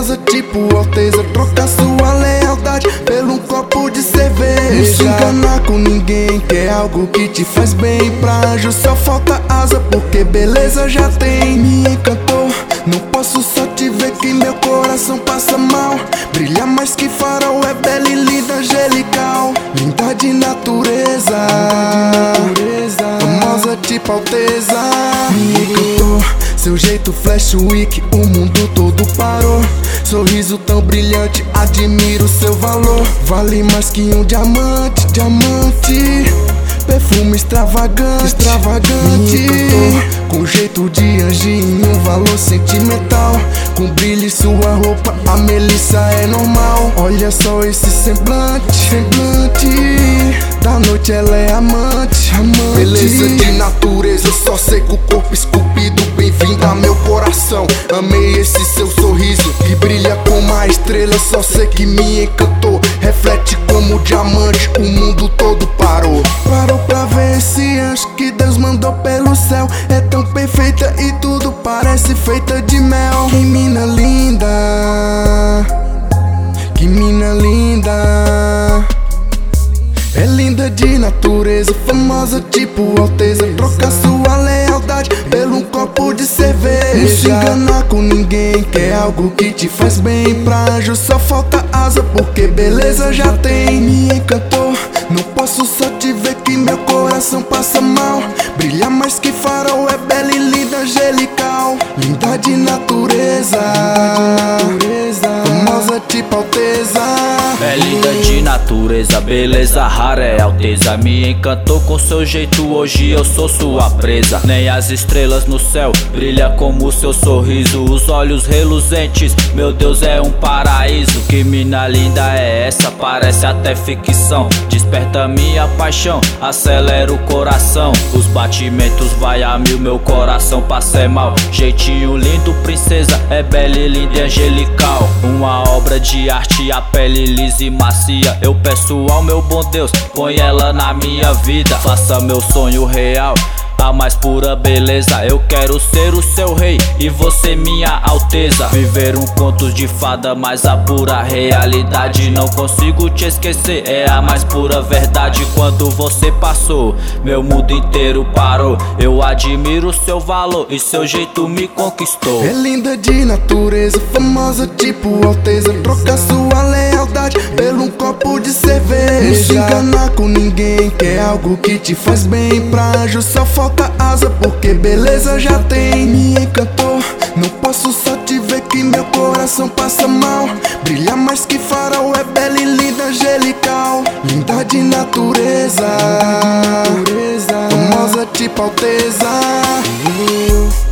famosa tipo Alteza. Trocar sua lealdade pelo um copo de cerveja. Não se enganar com ninguém, que é algo que te faz bem. Pra anjo só falta asa, porque beleza já tem. Me encantou, não posso só te ver que meu coração passa mal. Brilha mais que farol, é bela e linda, angelical. Linda de natureza, famosa tipo Alteza. Me encantou, seu jeito flash week, o mundo todo parou. Sorriso tão brilhante, admiro seu valor. Vale mais que um diamante, diamante. Perfume extravagante, extravagante. Me encantou, com jeito de anjinho, valor sentimental. Com brilho em sua roupa, a Melissa é normal. Olha só esse semblante, semblante. Da noite ela é amante, amante. Beleza de natureza, só sei que o corpo esculpido. Bem-vinda a meu coração, amei esse seu sorriso que brilha como uma estrela. Só sei que me encantou, reflete como diamante. O mundo todo parou, parou pra ver esse anjo que Deus mandou pelo céu. É tão perfeita e tudo parece feita de mel. Que mina linda, que mina linda. É linda de natureza, famosa tipo Alteza. Trocar sua lealdade pelo um copo de cerveja. Não se enganar com ninguém, que é algo que te faz bem. Pra anjo só falta asa, porque beleza já tem. Me encantou, não posso só te ver que meu coração passa mal. Brilha mais que farol, é bela e linda, angelical. Linda de natureza, famosa tipo Alteza. É linda de natureza, beleza rara é Alteza. Me encantou com seu jeito, hoje eu sou sua presa. Nem as estrelas no céu brilha como o seu sorriso. Os olhos reluzentes, meu Deus, é um paraíso. Que mina linda é essa, parece até ficção. Desperta minha paixão, acelera o coração. Os batimentos vai a mil, meu coração passa é mal. Jeitinho lindo, princesa, é bela e linda e angelical. Uma obra de arte, a pele lisa e macia. Eu peço ao meu bom Deus, põe ela na minha vida. Faça meu sonho real, a mais pura beleza. Eu quero ser o seu rei e você minha alteza. Viver um conto de fada, mas a pura realidade. Não consigo te esquecer, é a mais pura verdade. Quando você passou, meu mundo inteiro parou. Eu admiro seu valor e seu jeito me conquistou. É linda de natureza, famosa tipo Alteza. Trocar sua lealdade pelo um copo de cerveja. Não se enganar com ninguém, que é algo que te faz bem. Pra anjo só falta asa, porque beleza já tem. Me encantou, não posso só te ver que meu coração passa mal. Brilha mais que farol, é bela e linda, angelical. Linda de natureza, famosa tipo Alteza.